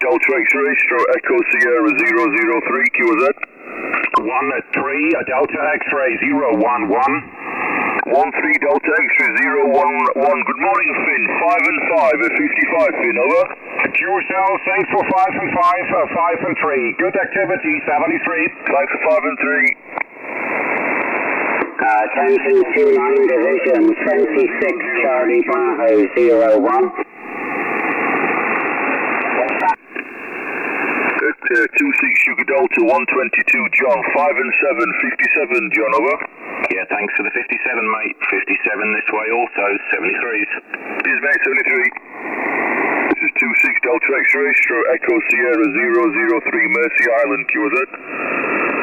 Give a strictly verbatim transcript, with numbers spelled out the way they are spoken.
Delta X-ray, stroke Echo Sierra zero zero three, Q Z. one three, Delta X-ray zero one one. one three, Delta X-ray zero one one. Good morning, Finn. five and five at fifty-five, Finn, over. Q cell, thanks for five and five, uh, five and three. Good activity, seventy-three. Thanks for five and three. Uh, ten two two nine Division, twenty-six Charlie Bravo zero one. Uh, two six Sugar Delta one twenty-two John, five and seven, fifty-seven John, over. Yeah, thanks for the fifty-seven, mate. fifty-seven this way also, seventy-threes. Cheers, mate, seventy-three. This is two six Delta X-ray, stroke Echo Sierra zero zero three, Mercy Island, Q Z.